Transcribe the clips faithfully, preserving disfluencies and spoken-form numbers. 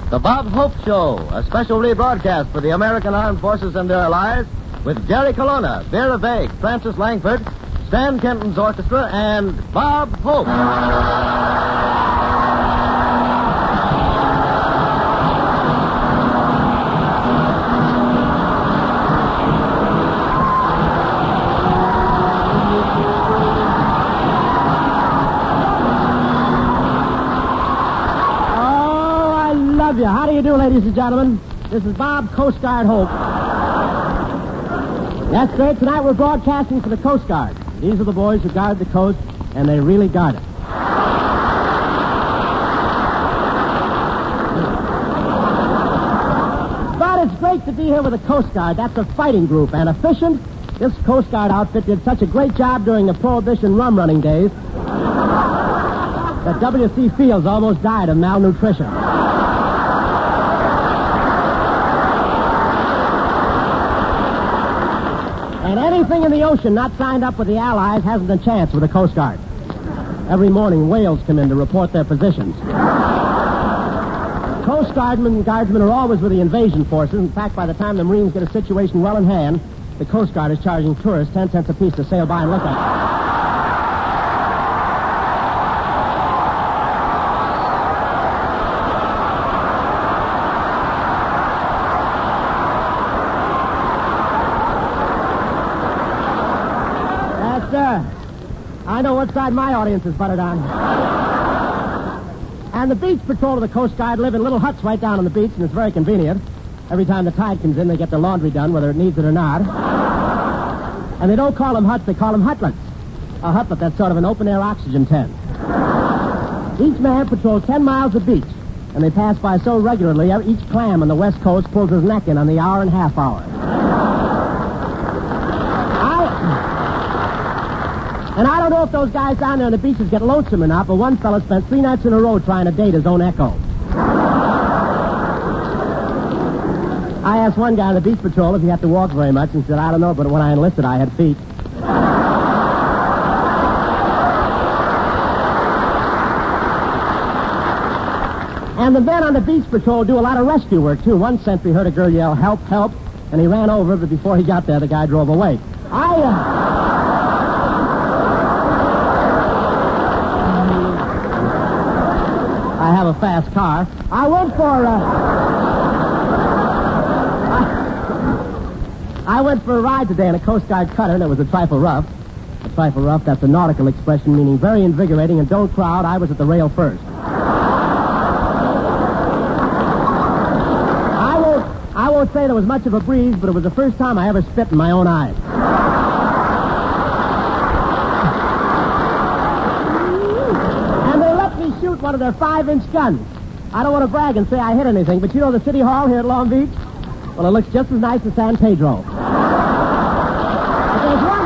The Bob Hope Show, a special rebroadcast for the American Armed Forces and their allies, with Jerry Colonna, Vera Vague, Francis Langford, Stan Kenton's orchestra, and Bob Hope. How do you do, ladies and gentlemen? This is Bob Coast Guard Hope. Yes, sir. Tonight we're broadcasting for the Coast Guard. These are the boys who guard the coast, and they really guard it. But it's great to be here with the Coast Guard. That's a fighting group, and efficient. This Coast Guard outfit did such a great job during the Prohibition rum running days that W C Fields almost died of malnutrition. And anything in the ocean not signed up with the Allies hasn't a chance with the Coast Guard. Every morning, whales come in to report their positions. Coast Guardmen and Guardsmen are always with the invasion forces. In fact, by the time the Marines get a situation well in hand, the Coast Guard is charging tourists ten cents apiece to sail by and look at it. I know what side my audience is buttered on. And the beach patrol of the Coast Guard live in little huts right down on the beach, and it's very convenient. Every time the tide comes in, they get their laundry done, whether it needs it or not. And they don't call them huts, they call them hutlets. A hutlet, that's sort of an open-air oxygen tent. Each man patrols ten miles of beach, and they pass by so regularly, each clam on the West Coast pulls his neck in on the hour and a half hour. And I don't know if those guys down there on the beaches get lonesome or not, but one fella spent three nights in a row trying to date his own echo. I asked one guy on the beach patrol if he had to walk very much, and he said, I don't know, but when I enlisted, I had feet. And the men on the beach patrol do a lot of rescue work, too. One sentry heard a girl yell, help, help, and he ran over, but before he got there, the guy drove away. I, uh... I have a fast car. I went for, uh... I, I went for a ride today in a Coast Guard cutter, and it was a trifle rough. A trifle rough, that's a nautical expression meaning very invigorating, and don't crowd, I was at the rail first. I won't, I won't say there was much of a breeze, but it was the first time I ever spit in my own eyes. One of their five-inch guns. I don't want to brag and say I hit anything, but you know the City Hall here at Long Beach? Well, it looks just as nice as San Pedro. But there's one...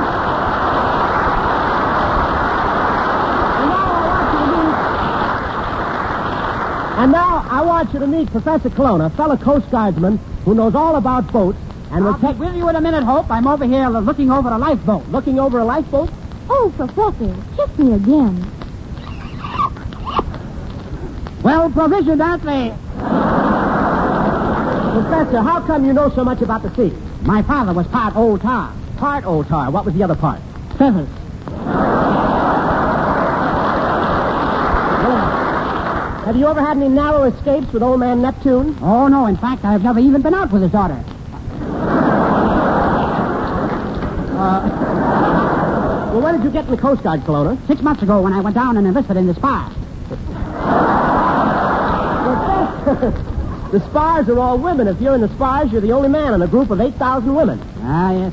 And now I want you to meet... And now I want you to meet Professor Colonna, a fellow Coast Guardsman who knows all about boats and will I'll take... be with you in a minute, Hope. I'm over here looking over a lifeboat. Looking over a lifeboat? Oh, Professor, kiss me again. Well provisioned, aren't they? Professor, how come you know so much about the sea? My father was part old tar. Part old tar. What was the other part? Feathers. Have you ever had any narrow escapes with old man Neptune? Oh, no. In fact, I've never even been out with his daughter. Uh, well, when did you get in the Coast Guard, Colonna? Six months ago when I went down and enlisted in the spars. The spars are all women. If you're in the spars, you're the only man in a group of eight thousand women. Ah, yes.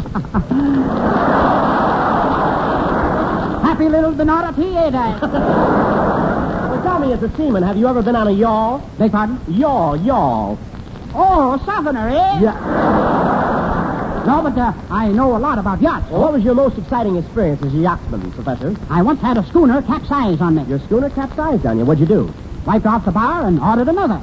Happy little minority, ain't I? Well, tell me, as a seaman, have you ever been on a yawl? Beg pardon? Yawl, yawl. Oh, a southerner, eh? Yeah. No, but uh, I know a lot about yachts. Well, what was your most exciting experience as a yachtsman, Professor? I once had a schooner capsize on me. Your schooner capsized on you. What'd you do? Wiped off the bar and ordered another.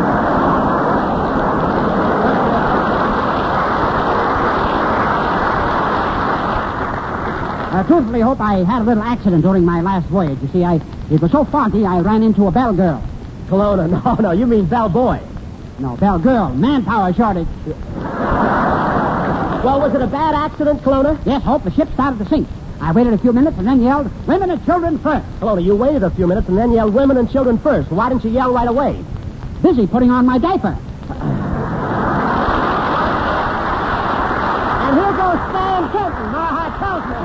Uh, truthfully, Hope, I had a little accident during my last voyage. You see, I it was so foggy, I ran into a bell girl. Kelowna. No, no, you mean Bell Boy. No, Bell Girl. Manpower shortage. Well, was it a bad accident, Kelowna? Yes, Hope, the ship started to sink. I waited a few minutes and then yelled, women and children first. Kelowna, you waited a few minutes and then yelled women and children first. Why didn't you yell right away? Busy putting on my diaper. And here goes Stan Kenton. My heart tells me.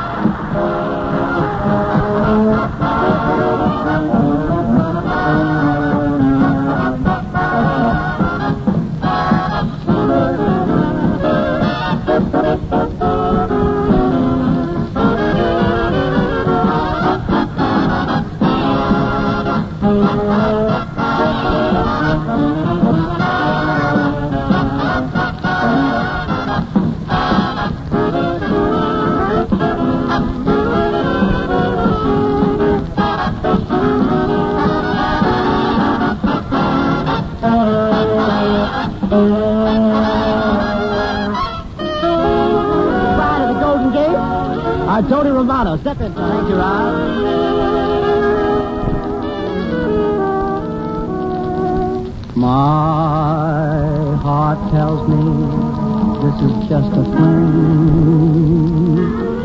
Tony Romano, step in. Thank you, Rob. My heart tells me this is just a fling.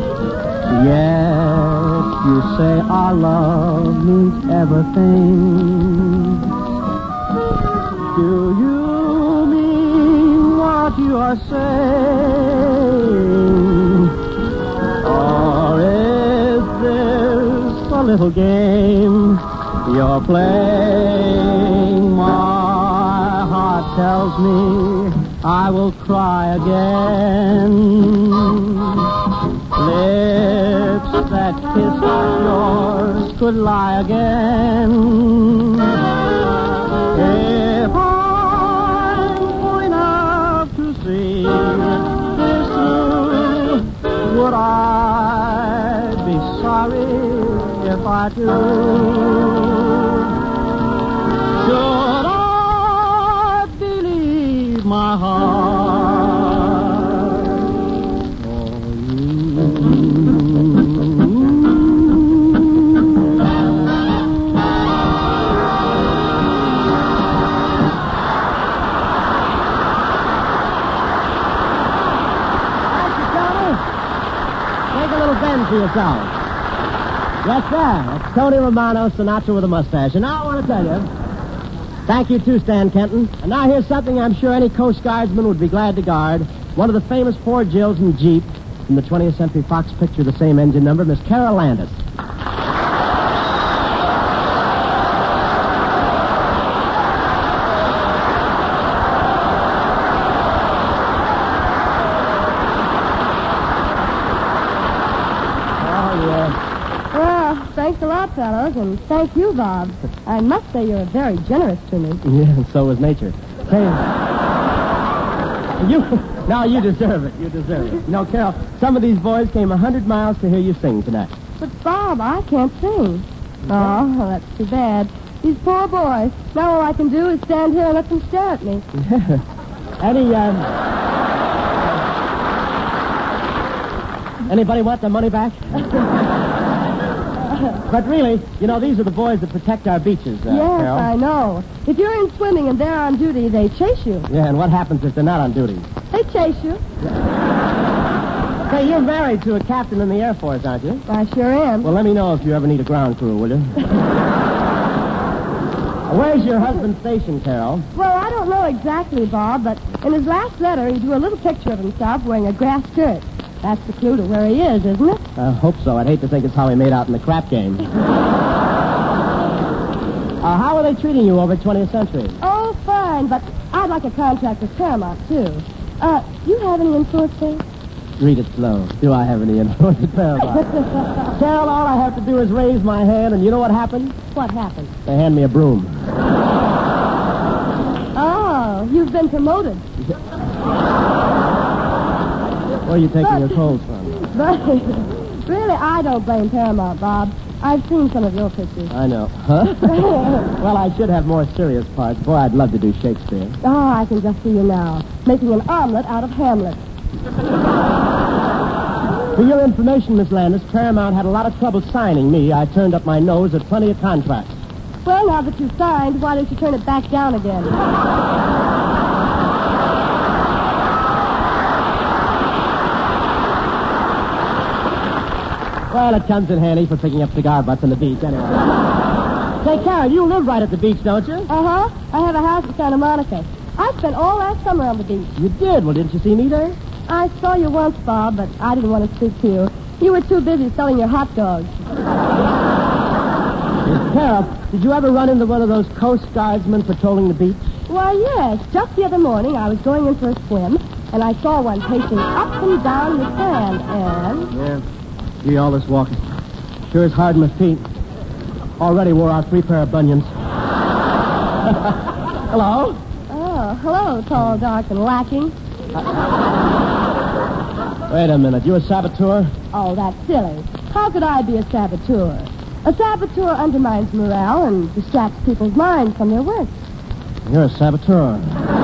Yes, you say our love means everything. Do you mean what you are saying? Or is this a little game you're playing? My heart tells me I will cry again. Lips that kiss yours could lie again. If I'm fool enough to see this through, would I be sorry if I do? Should I believe my heart for you? For yourself. Yes, sir. It's Tony Romano, Sinatra with a mustache. And now I want to tell you, thank you too, Stan Kenton. And now here's something I'm sure any Coast Guardsman would be glad to guard. One of the famous Ford Jills and Jeep from the twentieth Century Fox picture, the same engine number, Miss Carol Landis. Thanks a lot, fellows, and thank you, Bob. I must say you're very generous to me. Yeah, and so is nature. Hey, you, now you deserve it. You deserve it. You know, Carol, some of these boys came a hundred miles to hear you sing tonight. But, Bob, I can't sing. Oh, well, that's too bad. These poor boys. Now all I can do is stand here and let them stare at me. Any, um... Anybody want their money back? But really, you know, these are the boys that protect our beaches, uh, Yes, Carol. I know. If you're in swimming and they're on duty, they chase you. Yeah, and what happens if they're not on duty? They chase you. Say, you're married to a captain in the Air Force, aren't you? I sure am. Well, let me know if you ever need a ground crew, will you? Where's your husband stationed, Carol? Well, I don't know exactly, Bob, but in his last letter, he drew a little picture of himself wearing a grass skirt. That's the clue to where he is, isn't it? I hope so. I'd hate to think it's how he made out in the crap game. uh, how are they treating you over at twentieth Century? Oh, fine, but I'd like a contract with Paramount, too. Uh, do you have any influence there? Read it slow. Do I have any influence at Paramount? Carol, all I have to do is raise my hand, and you know what happens? What happened? They hand me a broom. Oh, you've been promoted. Where are you taking But- your clothes from? But really, I don't blame Paramount, Bob. I've seen some of your pictures. I know. Huh? Well, I should have more serious parts. Boy, I'd love to do Shakespeare. Oh, I can just see you now, making an omelet out of Hamlet. For your information, Miss Landis, Paramount had a lot of trouble signing me. I turned up my nose at plenty of contracts. Well, now that you've signed, why don't you turn it back down again? Well, it comes in handy for picking up cigar butts on the beach, anyway. Say, Karen, you live right at the beach, don't you? Uh-huh. I have a house in Santa Monica. I spent all last summer on the beach. You did? Well, didn't you see me there? I saw you once, Bob, but I didn't want to speak to you. You were too busy selling your hot dogs. Carol, did you ever run into one of those Coast Guardsmen patrolling the beach? Why, yes. Just the other morning, I was going in for a swim, and I saw one pacing up and down the sand, and... Yeah. Gee, all this walking. Sure is hard on my feet. Already wore out three pair of bunions. Hello? Oh, hello, tall, dark, and lacking. Wait a minute. You a saboteur? Oh, that's silly. How could I be a saboteur? A saboteur undermines morale and distracts people's minds from their work. You're a saboteur.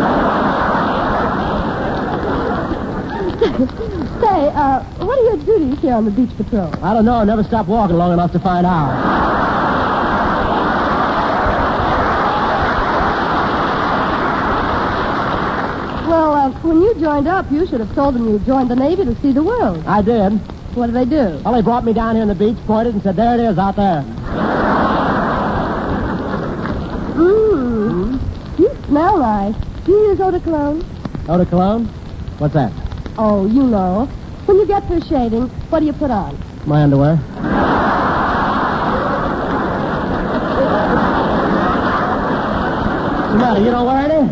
Say, uh, what are your duties here on the beach patrol? I don't know. I never stopped walking long enough to find out. Well, uh, when you joined up, you should have told them you joined the Navy to see the world. I did. What did they do? Well, they brought me down here on the beach, pointed, and said, there it is out there. Mmm. You smell nice. Do you use eau de cologne? Eau de cologne? What's that? Oh, you know. When you get through shaving, what do you put on? My underwear. What's the matter? You don't wear any?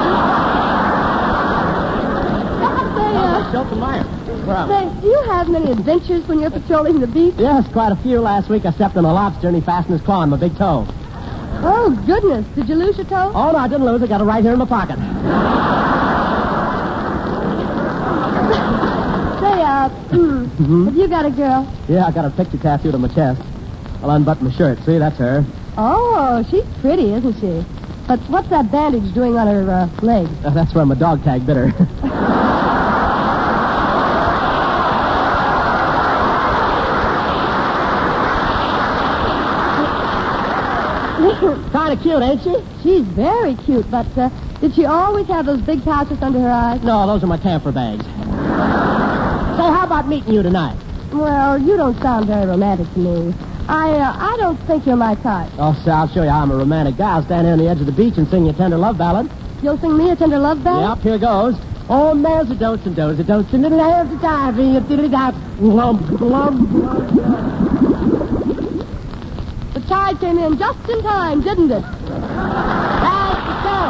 Say, uh, Shelter Meyer. Where am I? say, do you have many adventures when you're patrolling the beach? Yes, quite a few. Last week I stepped on a lobster and he fastened his claw on my big toe. Oh, goodness. Did you lose your toe? Oh, no, I didn't lose it. Got it right here in my pocket. Say, uh, mm, Mhm. have you got a girl? Yeah, I got a picture tattooed on my chest. I'll unbutton my shirt. See, that's her. Oh, she's pretty, isn't she? But what's that bandage doing on her uh, leg? Uh, that's where my dog tag bit her. Kind of cute, ain't she? She's very cute, but uh, did she always have those big pouches under her eyes? No, those are my camphor bags. Say, how about meeting you tonight? Well, you don't sound very romantic to me. I uh, I don't think you're my type. Oh, sir, I'll show you how I'm a romantic guy. I'll stand here on the edge of the beach and sing you a tender love ballad. You'll sing me a tender love ballad? Yep, here goes. Oh, there's a dose and dose, a dose, and little hair to diving, a diddly dop, lump, lump. The tide came in just in time, didn't it? That's the show.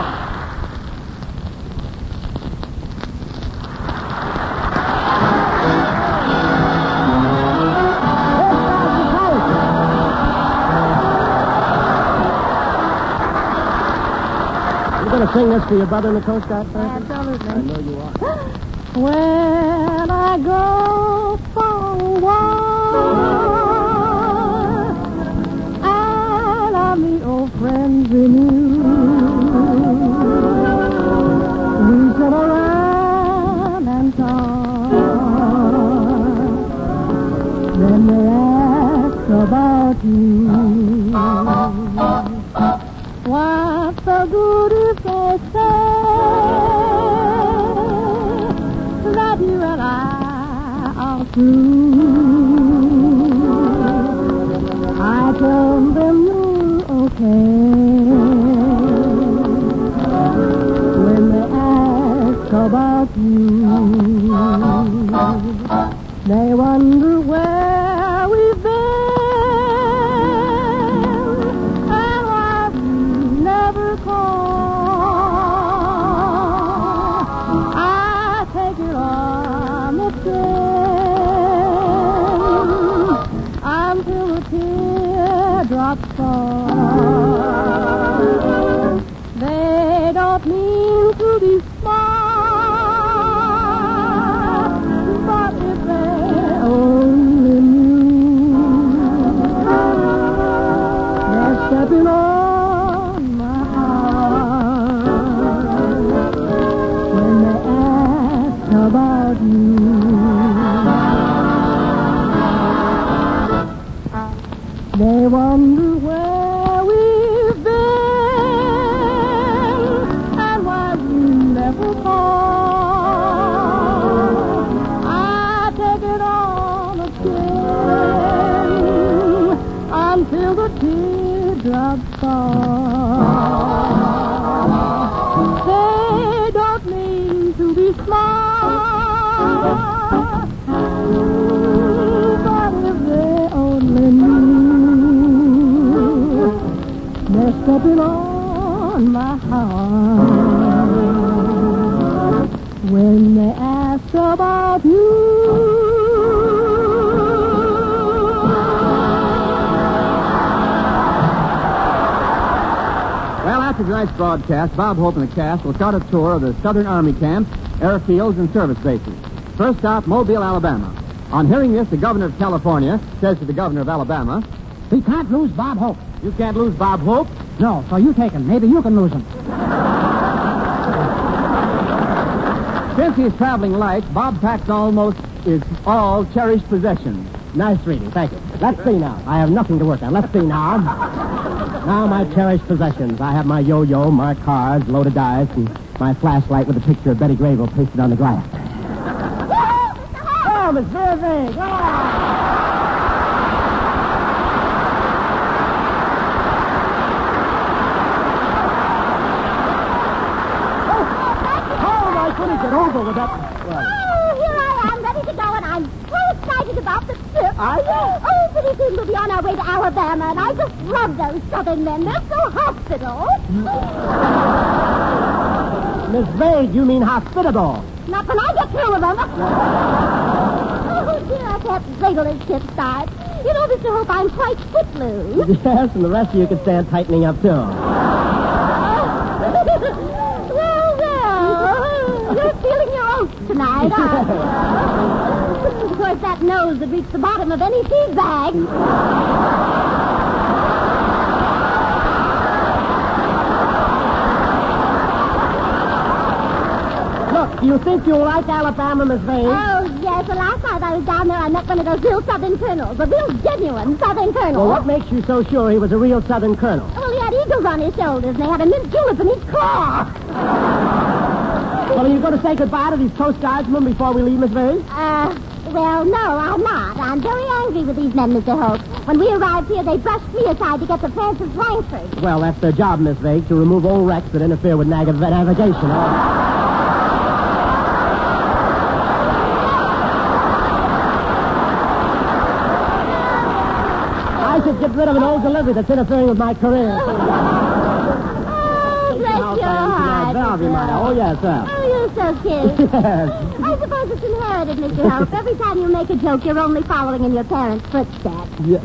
You going to sing this for your brother in the Coast Guard, Francis? Absolutely. I know you are. When I go for a walk and I meet old friends renew, we sit around and talk. Then they ask about you. What's the good if they say that you and I are through? I tell them you're okay. When they ask about you, they wonder where we've been and why we never call. I take it on the chin until the teardrops fall. They don't mean to be smart, but if they only knew, they're stepping on my heart when they ask about you. They wonder where we've far. They don't mean to be smart, but if they only knew, they're stepping on my heart when they ask about you. Well, after tonight's broadcast, Bob Hope and the cast will start a tour of the Southern Army camps, airfields, and service bases. First stop, Mobile, Alabama. On hearing this, the governor of California says to the governor of Alabama, We can't lose Bob Hope. "You can't lose Bob Hope." No, so you take him. Maybe you can lose him. Since he's traveling light, Bob packs almost his all cherished possessions. Nice reading. Thank you. Let's see now. I have nothing to work on. Let's see now. Now my cherished possessions. I have my yo-yo, marked cards, loaded dice, and my flashlight with a picture of Betty Grable pasted on the glass. Oh, Miss Burbank! Oh, my goodness, get over with that. Well, Oh, here I am, ready to go, and I'm so excited about the trip. Are you? Oh, pretty soon we'll be on our way to Alabama, and I just love those southern men. They're so hospitable. Miss Vague, you mean hospitable. Not when I get through with them. Oh, dear, I can't wait till this trip starts. You know, Mister Hope, I'm quite footloose. Yes, and the rest of you can stand tightening up, too. Well, well, you're feeling your oats tonight, aren't you? Of course, that nose would reach the bottom of any feed bag. Look, do you think you'll like Alabama, Miss Vague? Oh, yes. Well, last night I was down there, I met one of those real Southern colonels, a real genuine Southern colonel. Well, what makes you so sure he was a real Southern colonel? Well, he had eagles on his shoulders, and they had a mint julep in each claw. Well, are you going to say goodbye to these Coast Guardsmen before we leave, Miss Vague? Uh, well, no, I'm not. I'm very angry with these men, Mister Hope. When we arrived here, they brushed me aside to get to Francis Langford. Well, that's their job, Miss Vague, to remove old wrecks that interfere with nav- navigation. I should get rid of an old delivery that's interfering with my career. Oh, bless your heart. Bellevue, my. Oh, yes, sir. Oh, you're so cute. Yes. I suppose it's inherited, Mister Hope. Every time you make a joke, you're only following in your parents' footsteps. Yeah.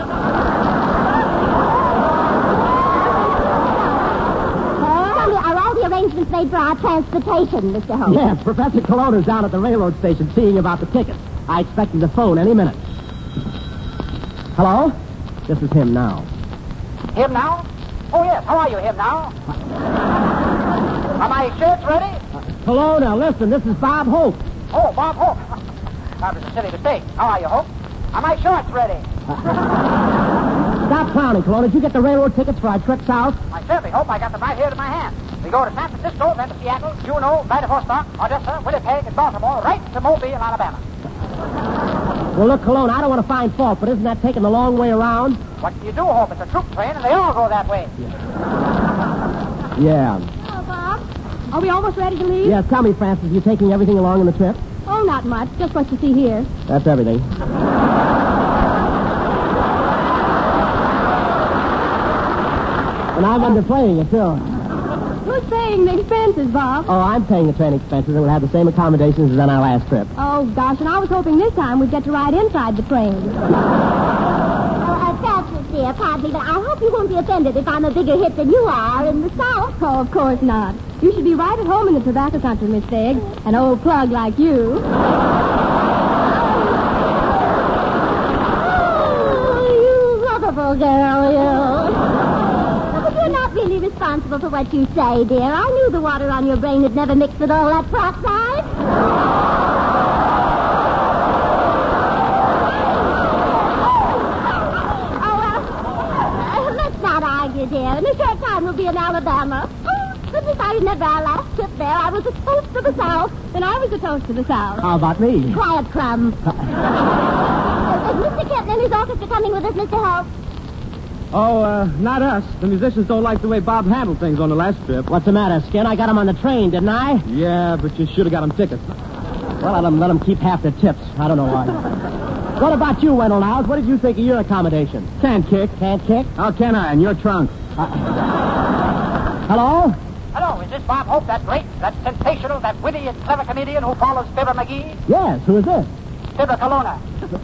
Tell me, are all the arrangements made for our transportation, Mister Hope? Yes, Professor Colonna's down at the railroad station seeing about the tickets. I expect him to phone any minute. Hello? This is him now. Him now? Oh, yes. How are you, him now? Are my shirts ready? Colonna, listen, this is Bob Hope. Oh, Bob Hope. That was a silly mistake. How are you, Hope? Are my shorts ready? Stop clowning, Colonna. Did you get the railroad tickets for our trip south? I certainly hope I got them right here in my hand. We go to San Francisco, then to Seattle, Juneau, Vladivostok, Odessa, Winnipeg, and Baltimore, right to Mobile, Alabama. Well, look, Colonna, I don't want to find fault, but isn't that taking the long way around? What do you do, Hope? It's a troop train, and they all go that way. Yeah. Oh, Bob, are we almost ready to leave? Yes, tell me, Francis, you taking everything along in the trip? Oh, not much. Just what you see here. That's everything. And I'm underplaying it, too. Who's paying the expenses, Bob? Oh, I'm paying the train expenses, and we'll have the same accommodations as on our last trip. Oh, gosh, and I was hoping this time we'd get to ride inside the train. Oh, uh, Francis, dear, pardon me, but I hope you won't be offended if I'm a bigger hit than you are in the South. Oh, of course not. You should be right at home in the tobacco country, Miss Figg. An old plug like you. Oh, you lovable girl, you. But you're not really responsible for what you say, dear. I knew the water on your brain had never mixed with all that peroxide. Oh, well, uh, let's not argue, dear. In a short time, we'll be in Alabama. Oh, goodness, I remember our last trip there. I was a toast to the South. Then I was a toast to the South. How about me? Quiet, Crumb. Is Mister Kenton and his orchestra coming with us, Mister Hope? Oh, uh, not us. The musicians don't like the way Bob handled things on the last trip. What's the matter, Skin? I got him on the train, didn't I? Yeah, but you should have got him tickets. Well, let him, let him keep half their tips. I don't know why. What about you, Wendell Niles? What did you think of your accommodation? Can't kick. Can't kick? How can I? In your trunk. Uh, hello? Hello, is this Bob Hope, that great, that sensational, that witty and clever comedian who follows Fibber McGee? Yes, who is this? Fibber Colonna.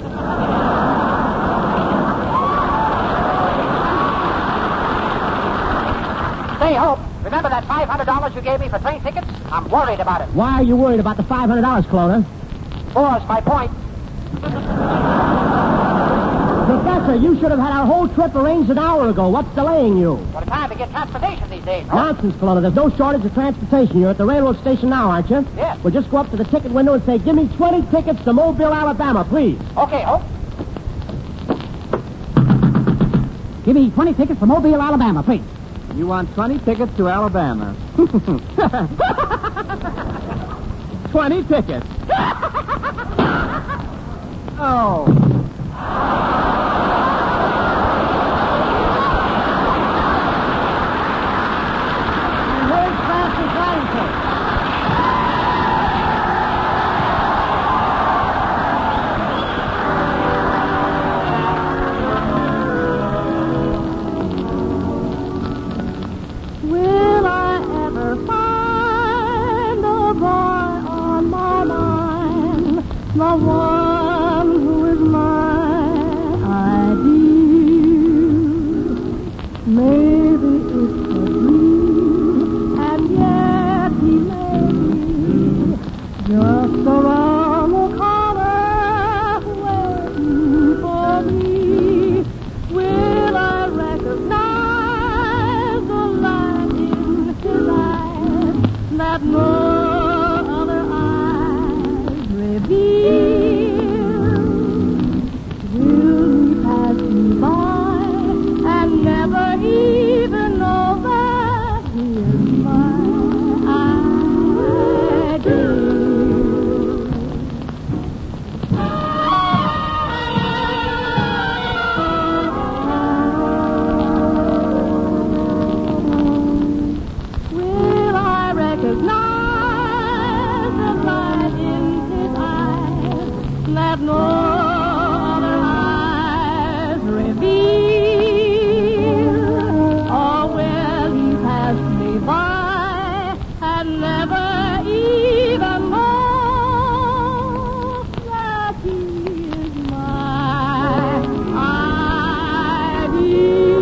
Say, Hope, remember that five hundred dollars you gave me for train tickets? I'm worried about it. Why are you worried about the five hundred dollars, Colonna? Four's my point. Professor, you should have had our whole trip arranged an hour ago. What's delaying you? What a time to get transportation these days, Hope. Nonsense, Colonna. There's no shortage of transportation. You're at the railroad station now, aren't you? Yes. Well, just go up to the ticket window and say, give me twenty tickets to Mobile, Alabama, please. Okay, Hope. Give me twenty tickets to Mobile, Alabama, please. You want twenty tickets to Alabama. twenty tickets. Oh. Where's Francis Warrington? Will I ever find a boy on my mind? The one who is my ideal. Maybe it's a dream, and yet he may be just around the corner waiting for me. Will I recognize the light in his eyes that no other eyes reveal? Will he pass me by and never even know that he is my ideal? Will I recognize the light in his eyes that no other eyes reveal? Or will he pass me by and never even know that he is my ideal?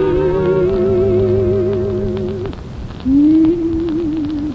He's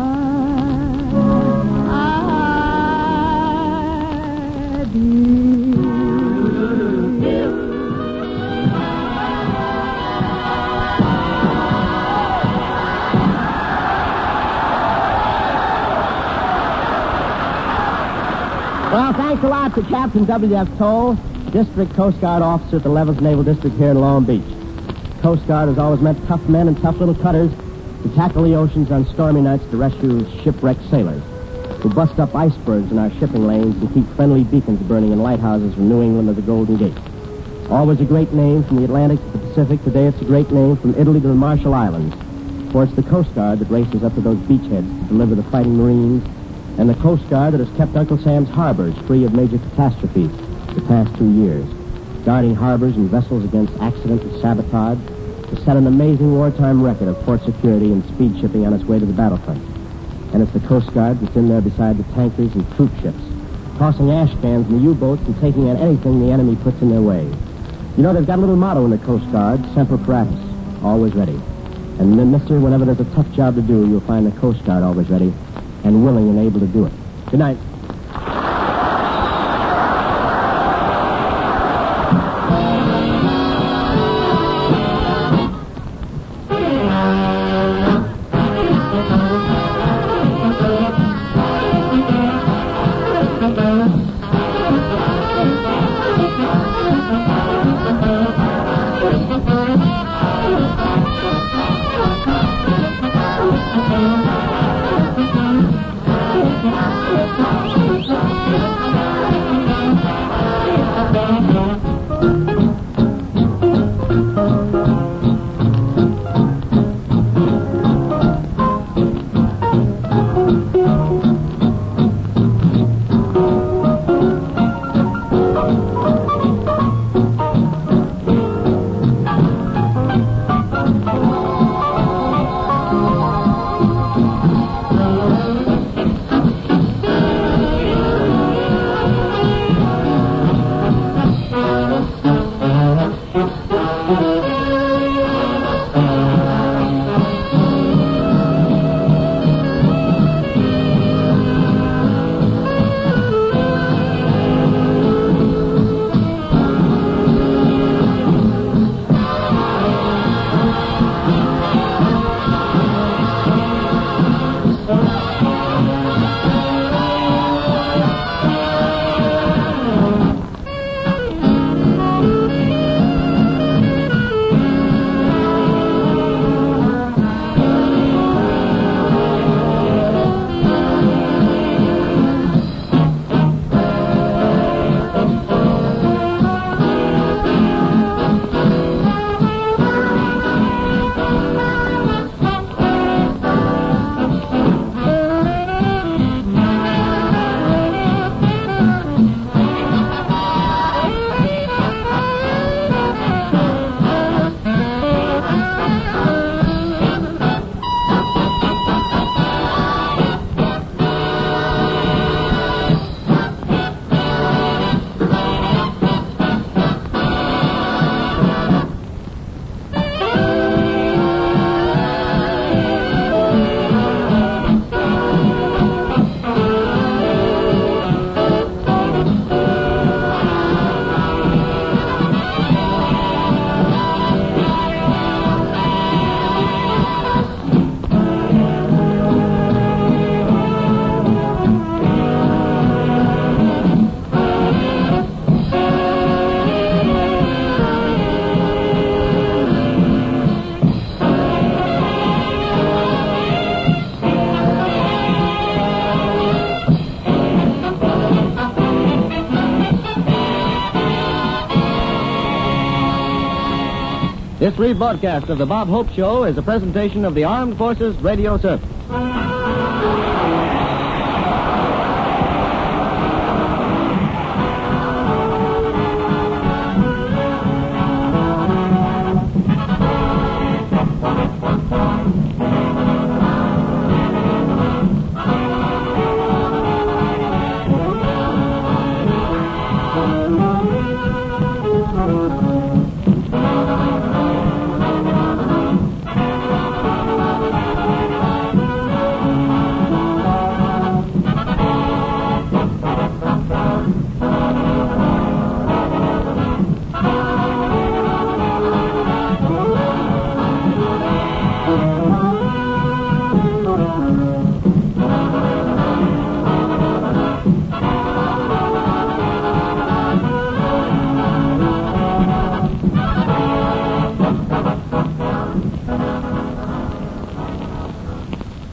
Well, thanks a lot to Captain W F Toll, District Coast Guard Officer at the Levels Naval District here in Long Beach. Coast Guard has always meant tough men and tough little cutters to tackle the oceans on stormy nights to rescue shipwrecked sailors, who bust up icebergs in our shipping lanes and keep friendly beacons burning in lighthouses from New England to the Golden Gate. Always a great name from the Atlantic to the Pacific. Today it's a great name from Italy to the Marshall Islands. For it's the Coast Guard that races up to those beachheads to deliver the fighting Marines, and the Coast Guard that has kept Uncle Sam's harbors free of major catastrophes the past two years, guarding harbors and vessels against accident and sabotage to set an amazing wartime record of port security and speed shipping on its way to the battlefront. And it's the Coast Guard that's in there beside the tankers and troop ships, tossing ash cans in the U-boats and taking on anything the enemy puts in their way. You know, they've got a little motto in the Coast Guard, Semper Paratus, always ready. And then, mister, whenever there's a tough job to do, you'll find the Coast Guard always ready and willing and able to do it. Good night. Thank you. This rebroadcast of the Bob Hope Show is a presentation of the Armed Forces Radio Service.